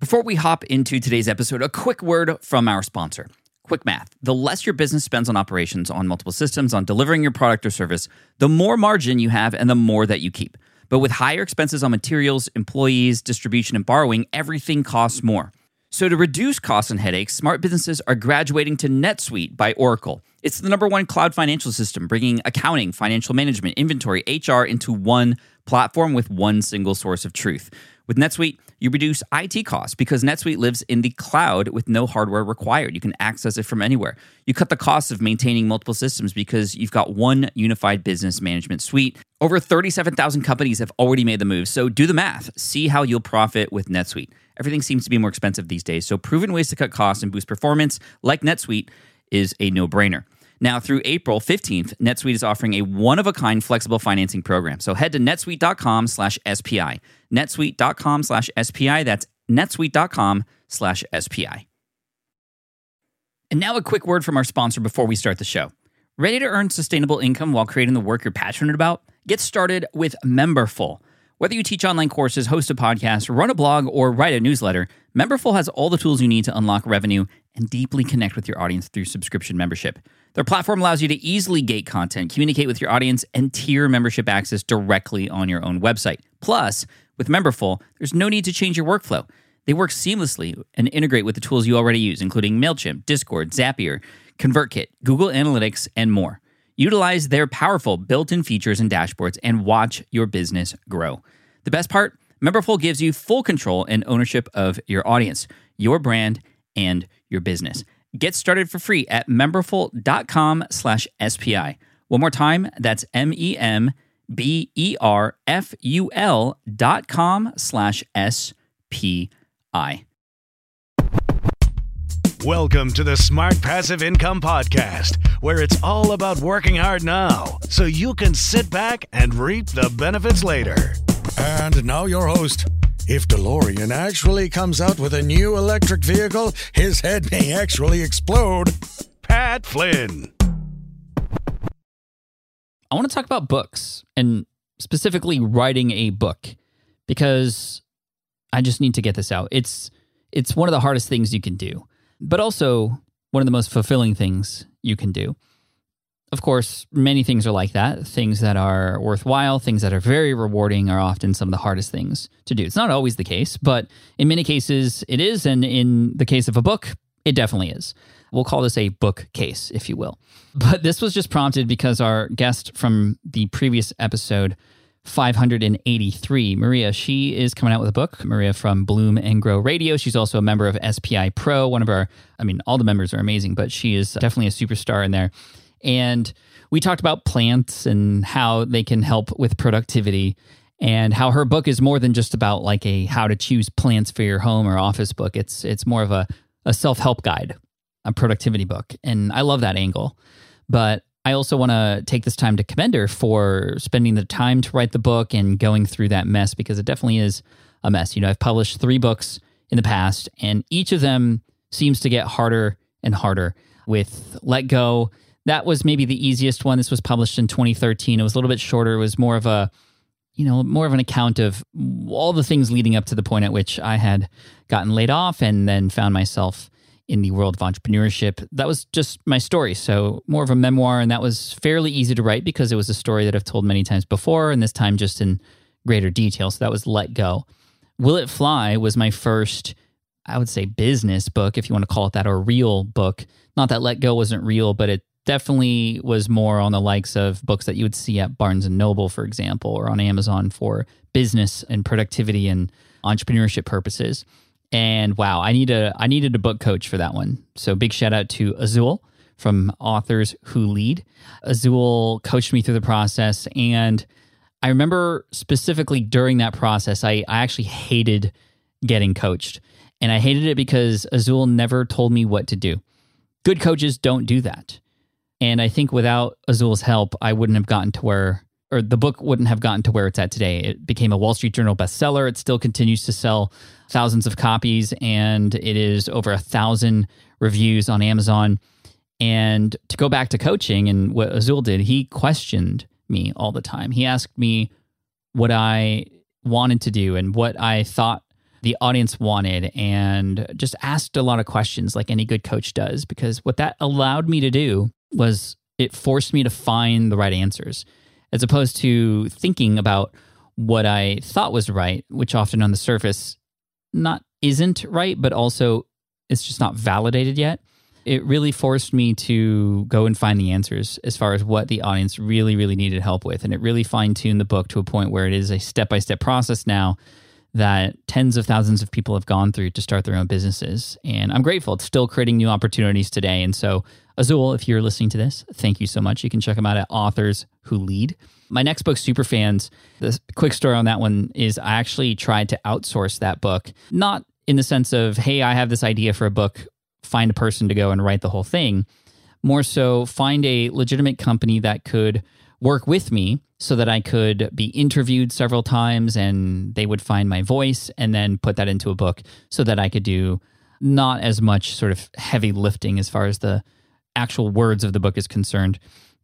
Before we hop into today's episode, a quick word from our sponsor. Quick math. The less your business spends on operations, on multiple systems, on delivering your product or service, the more margin you have and the more that you keep. But with higher expenses on materials, employees, distribution, and borrowing, everything costs more. So to reduce costs and headaches, smart businesses are graduating to NetSuite by Oracle. It's the #1 cloud financial system, bringing accounting, financial management, inventory, HR into one platform with one single source of truth. With NetSuite, you reduce IT costs because NetSuite lives in the cloud with no hardware required. You can access it from anywhere. You cut the cost of maintaining multiple systems because you've got one unified business management suite. Over 37,000 companies have already made the move, so do the math. See how you'll profit with NetSuite. Everything seems to be more expensive these days, so proven ways to cut costs and boost performance, like NetSuite, is a no-brainer. Now, through April 15th, NetSuite is offering a one-of-a-kind flexible financing program. So head to netsuite.com/SPI. netsuite.com/SPI. That's netsuite.com/SPI. And now a quick word from our sponsor before we start the show. Ready to earn sustainable income while creating the work you're passionate about? Get started with Memberful. Whether you teach online courses, host a podcast, run a blog, or write a newsletter, Memberful has all the tools you need to unlock revenue and deeply connect with your audience through subscription membership. Their platform allows you to easily gate content, communicate with your audience, and tier membership access directly on your own website. Plus, with Memberful, there's no need to change your workflow. They work seamlessly and integrate with the tools you already use, including MailChimp, Discord, Zapier, ConvertKit, Google Analytics, and more. Utilize their powerful built-in features and dashboards and watch your business grow. The best part? Memberful gives you full control and ownership of your audience, your brand, and your business. Get started for free at memberful.com/SPI. One more time, that's memberful.com/SPI. Welcome to the Smart Passive Income Podcast, where it's all about working hard now so you can sit back and reap the benefits later. And now your host. If DeLorean actually comes out with a new electric vehicle, his head may actually explode. Pat Flynn. I want to talk about books, and specifically writing a book, because I just need to get this out. It's one of the hardest things you can do, but also one of the most fulfilling things you can do. Of course, many things are like that. Things that are worthwhile, things that are very rewarding are often some of the hardest things to do. It's not always the case, but in many cases it is, and in the case of a book, it definitely is. We'll call this a book case, if you will. But this was just prompted because our guest from the previous episode, 583, Maria, she is coming out with a book. Maria from Bloom and Grow Radio. She's also a member of SPI Pro. All the members are amazing, but she is definitely a superstar in there. And we talked about plants and how they can help with productivity, and how her book is more than just about like a how to choose plants for your home or office book. It's more of a self-help guide, a productivity book. And I love that angle. But I also want to take this time to commend her for spending the time to write the book and going through that mess, because it definitely is a mess. I've published 3 books in the past, and each of them seems to get harder and harder. With Let Go, that was maybe the easiest one. This was published in 2013. It was a little bit shorter. It was more of an account of all the things leading up to the point at which I had gotten laid off and then found myself in the world of entrepreneurship. That was just my story. So more of a memoir, and that was fairly easy to write because it was a story that I've told many times before, and this time just in greater detail. So that was Let Go. Will It Fly was my first, I would say, business book, if you want to call it that, or real book. Not that Let Go wasn't real, but it definitely was more on the likes of books that you would see at Barnes & Noble, for example, or on Amazon for business and productivity and entrepreneurship purposes. And wow, I needed a book coach for that one. So big shout out to Azul from Authors Who Lead. Azul coached me through the process, and I remember specifically during that process, I actually hated getting coached. And I hated it because Azul never told me what to do. Good coaches don't do that. And I think without Azul's help, I wouldn't have gotten to where, or the book wouldn't have gotten to where it's at today. It became a Wall Street Journal bestseller. It still continues to sell thousands of copies, and it is over 1,000 reviews on Amazon. And to go back to coaching and what Azul did, he questioned me all the time. He asked me what I wanted to do and what I thought the audience wanted and just asked a lot of questions like any good coach does, because what that allowed me to do was it forced me to find the right answers as opposed to thinking about what I thought was right, which often on the surface isn't right, but also it's just not validated yet. It really forced me to go and find the answers as far as what the audience really, really needed help with. And it really fine-tuned the book to a point where it is a step-by-step process now that tens of thousands of people have gone through to start their own businesses. And I'm grateful. It's still creating new opportunities today. And so, Azul, if you're listening to this, thank you so much. You can check them out at Authors Who Lead. My next book, Superfans, the quick story on that one is I actually tried to outsource that book, not in the sense of, hey, I have this idea for a book, find a person to go and write the whole thing. More so, find a legitimate company that could work with me so that I could be interviewed several times and they would find my voice and then put that into a book so that I could do not as much sort of heavy lifting as far as the actual words of the book is concerned.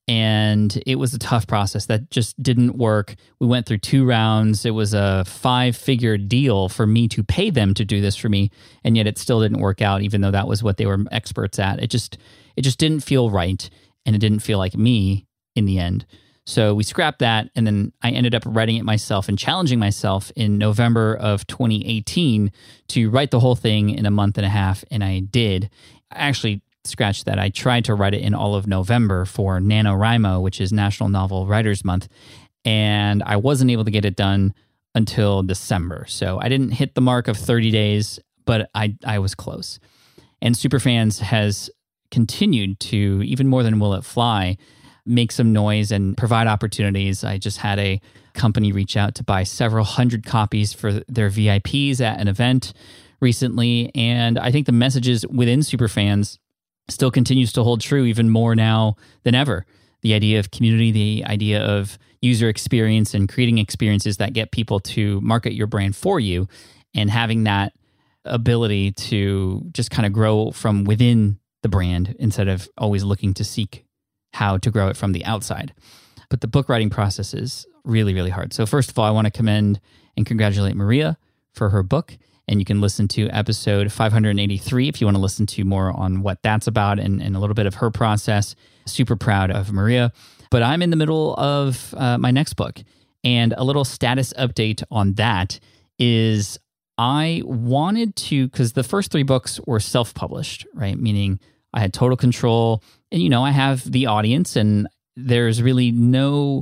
And it was a tough process that just didn't work. We went through 2 rounds. It was a 5-figure deal for me to pay them to do this for me, and yet it still didn't work out, even though that was what they were experts at. It just didn't feel right, and it didn't feel like me in the end. So we scrapped that, and then I ended up writing it myself and challenging myself in November of 2018 to write the whole thing in a month and a half, and I did. Actually, scratch that. I tried to write it in all of November for NaNoWriMo, which is National Novel Writers Month, and I wasn't able to get it done until December. So I didn't hit the mark of 30 days, but I was close. And Superfans has continued to, even more than Will It Fly, make some noise and provide opportunities. I just had a company reach out to buy several hundred copies for their VIPs at an event recently, and I think the messages within Superfans still continues to hold true even more now than ever. The idea of community, the idea of user experience and creating experiences that get people to market your brand for you, and having that ability to just kind of grow from within the brand instead of always looking to seek how to grow it from the outside. But the book writing process is really, really hard. So first of all, I want to commend and congratulate Maria for her book. And you can listen to episode 583 if you want to listen to more on what that's about and a little bit of her process. Super proud of Maria. But I'm in the middle of my next book. And a little status update on that is I wanted to, because the first 3 books were self-published, right? Meaning I had total control. And, I have the audience, and there's really no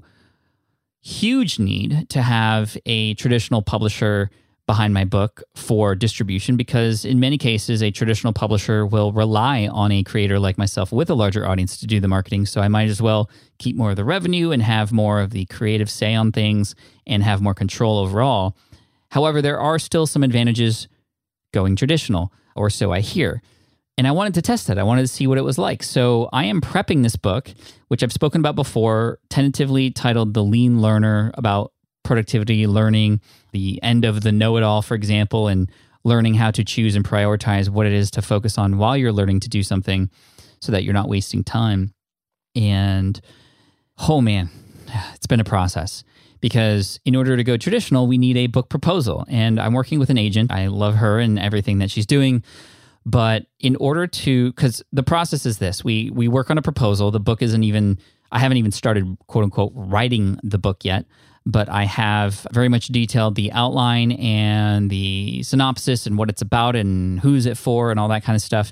huge need to have a traditional publisher behind my book for distribution, because in many cases, a traditional publisher will rely on a creator like myself with a larger audience to do the marketing. So I might as well keep more of the revenue and have more of the creative say on things and have more control overall. However, there are still some advantages going traditional, or so I hear. And I wanted to test that. I wanted to see what it was like. So I am prepping this book, which I've spoken about before, tentatively titled The Lean Learner, about productivity, learning, the end of the know-it-all, for example, and learning how to choose and prioritize what it is to focus on while you're learning to do something so that you're not wasting time. And, oh man, it's been a process, because in order to go traditional, we need a book proposal. And I'm working with an agent. I love her and everything that she's doing. But in order to, because the process is this, we work on a proposal. The book I haven't even started, quote unquote, writing the book yet. But I have very much detailed the outline and the synopsis and what it's about and who's it for and all that kind of stuff.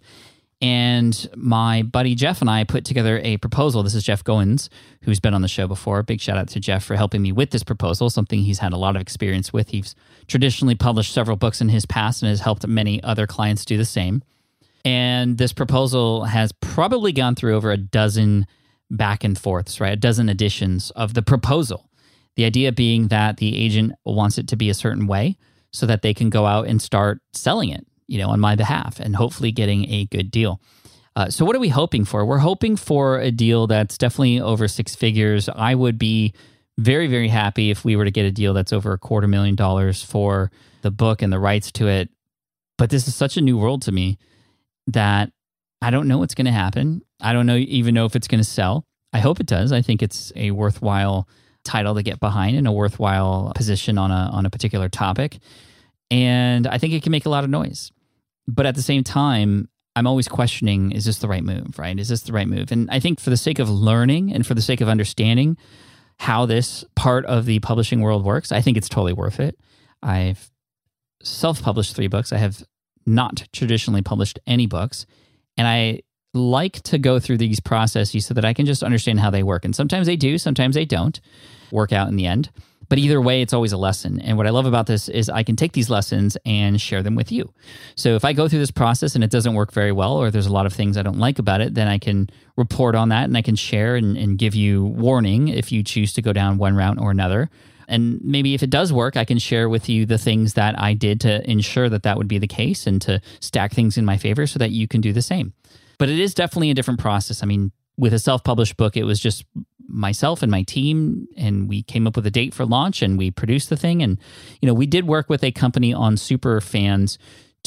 And my buddy Jeff and I put together a proposal. This is Jeff Goins, who's been on the show before. Big shout out to Jeff for helping me with this proposal, something he's had a lot of experience with. He's traditionally published several books in his past and has helped many other clients do the same. And this proposal has probably gone through over a dozen back and forths, right? A dozen editions of the proposal. The idea being that the agent wants it to be a certain way so that they can go out and start selling it, on my behalf and hopefully getting a good deal. So what are we hoping for? We're hoping for a deal that's definitely over 6 figures. I would be very, very happy if we were to get a deal that's over $250,000 for the book and the rights to it. But this is such a new world to me that I don't know what's going to happen. I don't even know if it's going to sell. I hope it does. I think it's a worthwhile title to get behind and a worthwhile position on a particular topic. And I think it can make a lot of noise. But at the same time, I'm always questioning, is this the right move, right? Is this the right move? And I think for the sake of learning and for the sake of understanding how this part of the publishing world works, I think it's totally worth it. I've self-published 3 books. I have not traditionally published any books. And I like to go through these processes so that I can just understand how they work. And sometimes they do, sometimes they don't work out in the end. But either way, it's always a lesson. And what I love about this is I can take these lessons and share them with you. So if I go through this process and it doesn't work very well, or there's a lot of things I don't like about it, then I can report on that and I can share and give you warning if you choose to go down one route or another. And maybe if it does work, I can share with you the things that I did to ensure that that would be the case and to stack things in my favor so that you can do the same. But it is definitely a different process. I mean, with a self-published book, it was just myself and my team, and we came up with a date for launch and we produced the thing. And, we did work with a company on Superfans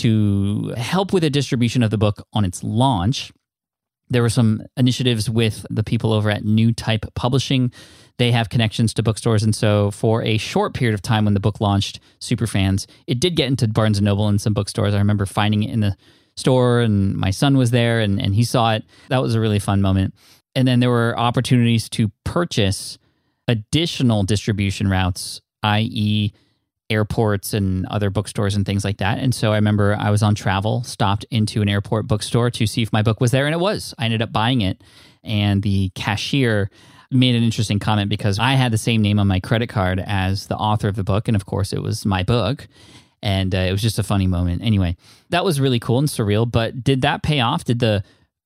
to help with the distribution of the book on its launch. There were some initiatives with the people over at New Type Publishing. They have connections to bookstores. And so for a short period of time when the book launched, Superfans, it did get into Barnes & Noble and some bookstores. I remember finding it in the store and my son was there and he saw it. That was a really fun moment. And then there were opportunities to purchase additional distribution routes, i.e. airports and other bookstores and things like that. And so I remember I was on travel, stopped into an airport bookstore to see if my book was there, and it was. I ended up buying it, and the cashier made an interesting comment because I had the same name on my credit card as the author of the book, and of course it was my book. And it was just a funny moment. Anyway, that was really cool and surreal, but did that pay off? Did the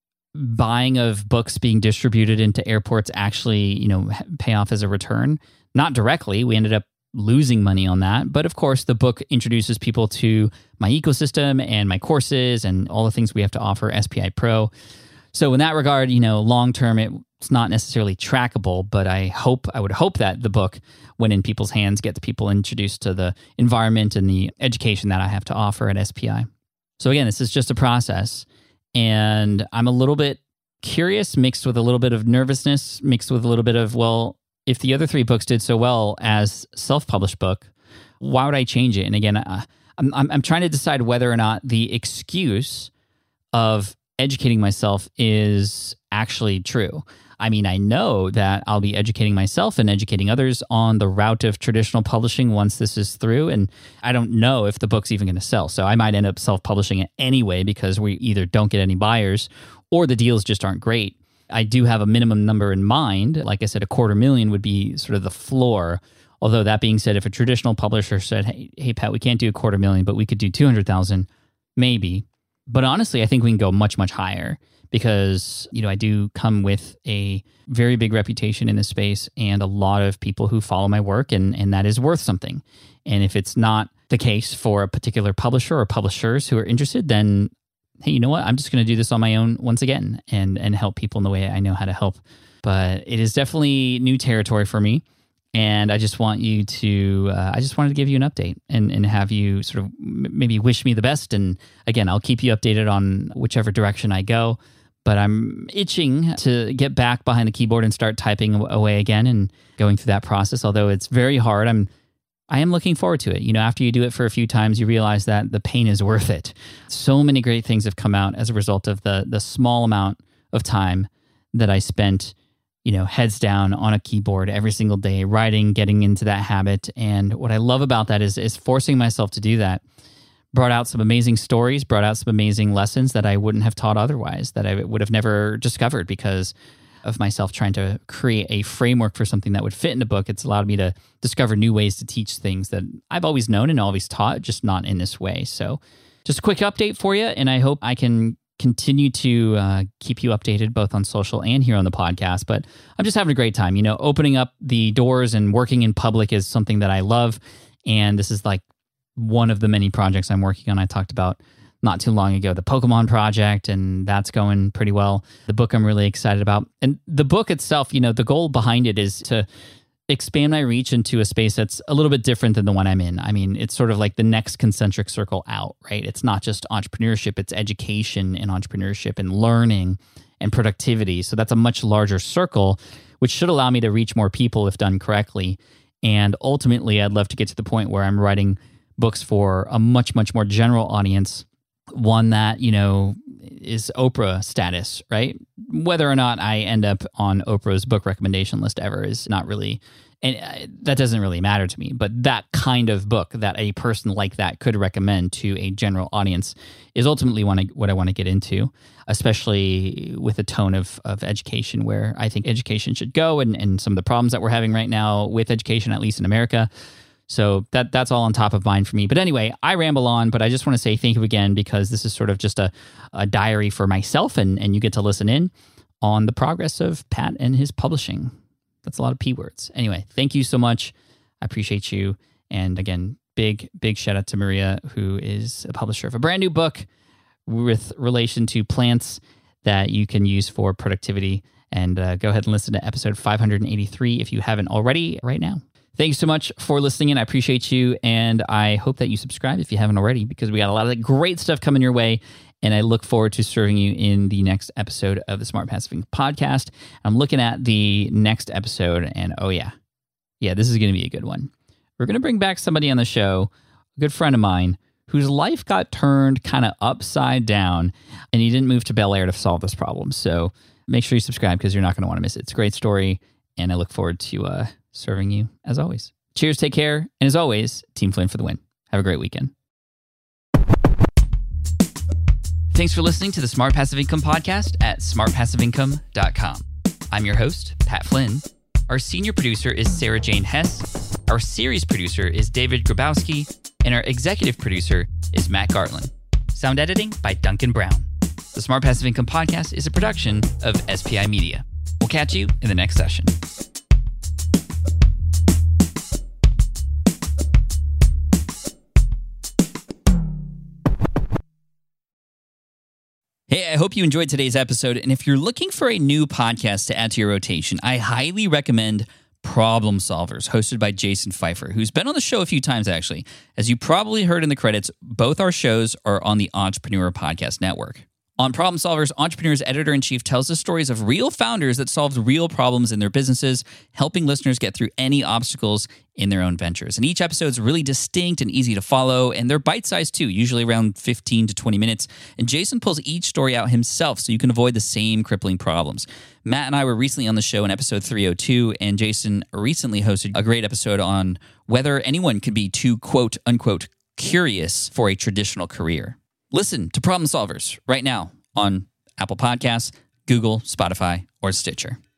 buying of books being distributed into airports actually, pay off as a return? Not directly. We ended up losing money on that. But of course, the book introduces people to my ecosystem and my courses and all the things we have to offer SPI Pro. So in that regard, long term, it's not necessarily trackable, but I would hope that the book, when in people's hands, gets people introduced to the environment and the education that I have to offer at SPI. So again, this is just a process. And I'm a little bit curious, mixed with a little bit of nervousness, mixed with a little bit of, well, if the other 3 books did so well as self-published book, why would I change it? And again, I'm trying to decide whether or not the excuse of educating myself is actually true. I mean, I know that I'll be educating myself and educating others on the route of traditional publishing once this is through, and I don't know if the book's even going to sell. So I might end up self-publishing it anyway because we either don't get any buyers or the deals just aren't great. I do have a minimum number in mind. Like I said, $250,000 would be sort of the floor. Although that being said, if a traditional publisher said, hey Pat, we can't do $250,000, but we could do $200,000, maybe. But honestly, I think we can go much, much higher because, I do come with a very big reputation in this space and a lot of people who follow my work, and that is worth something. And if it's not the case for a particular publisher or publishers who are interested, then, hey, you know what? I'm just going to do this on my own once again and help people in the way I know how to help. But it is definitely new territory for me. And I just want you to, I just wanted to give you an update and have you sort of maybe wish me the best. And again, I'll keep you updated on whichever direction I go. But I'm itching to get back behind the keyboard and start typing away again and going through that process. Although it's very hard, I am looking forward to it. After you do it for a few times, you realize that the pain is worth it. So many great things have come out as a result of the small amount of time that I spent heads down on a keyboard every single day, writing, getting into that habit. And what I love about that is forcing myself to do that. Brought out some amazing stories, brought out some amazing lessons that I wouldn't have taught otherwise, that I would have never discovered because of myself trying to create a framework for something that would fit in a book. It's allowed me to discover new ways to teach things that I've always known and always taught, just not in this way. So just a quick update for you, and I hope I can continue to keep you updated both on social and here on the podcast. But I'm just having a great time. Opening up the doors and working in public is something that I love. And this is like one of the many projects I'm working on. I talked about not too long ago, the Pokemon project, and that's going pretty well. The book I'm really excited about. And the book itself, the goal behind it is to expand my reach into a space that's a little bit different than the one I'm in. I mean, it's sort of like the next concentric circle out, right? It's not just entrepreneurship, it's education and entrepreneurship and learning and productivity. So that's a much larger circle, which should allow me to reach more people if done correctly. And ultimately, I'd love to get to the point where I'm writing books for a much, much more general audience, one that, is Oprah status, right? Whether or not I end up on Oprah's book recommendation list ever is not really, and that doesn't really matter to me. But that kind of book that a person like that could recommend to a general audience is ultimately what I want to get into, especially with a tone of education where I think education should go and some of the problems that we're having right now with education, at least in America. So that's all on top of mind for me. But anyway, I ramble on, but I just want to say thank you again, because this is sort of just a diary for myself, and you get to listen in on the progress of Pat and his publishing. That's a lot of P words. Anyway, thank you so much. I appreciate you. And again, big shout out to Maria, who is a publisher of a brand new book with relation to plants that you can use for productivity. And go ahead and listen to episode 583 if you haven't already right now. Thank you so much for listening in. I appreciate you, and I hope that you subscribe if you haven't already, because we got a lot of great stuff coming your way, and I look forward to serving you in the next episode of the Smart Passive Income Podcast. I'm looking at the next episode, and this is going to be a good one. We're going to bring back somebody on the show, a good friend of mine, whose life got turned kind of upside down, and he didn't move to Bel Air to solve this problem. So make sure you subscribe, because you're not going to want to miss it. It's a great story, and I look forward to serving you as always. Cheers, take care, and as always, Team Flynn for the win. Have a great weekend. Thanks for listening to the Smart Passive Income Podcast at smartpassiveincome.com. I'm your host, Pat Flynn. Our senior producer is Sarah Jane Hess. Our series producer is David Grabowski, and our executive producer is Matt Gartland. Sound editing by Duncan Brown. The Smart Passive Income Podcast is a production of SPI Media. We'll catch you in the next session. Hey, I hope you enjoyed today's episode. And if you're looking for a new podcast to add to your rotation, I highly recommend Problem Solvers, hosted by Jason Pfeiffer, who's been on the show a few times, actually. As you probably heard in the credits, both our shows are on the Entrepreneur Podcast Network. On Problem Solvers, Entrepreneur's editor-in-chief tells the stories of real founders that solved real problems in their businesses, helping listeners get through any obstacles in their own ventures. And each episode is really distinct and easy to follow, and they're bite-sized too, usually around 15 to 20 minutes. And Jason pulls each story out himself so you can avoid the same crippling problems. Matt and I were recently on the show in episode 302, and Jason recently hosted a great episode on whether anyone could be too quote-unquote curious for a traditional career. Listen to Problem Solvers right now on Apple Podcasts, Google, Spotify, or Stitcher.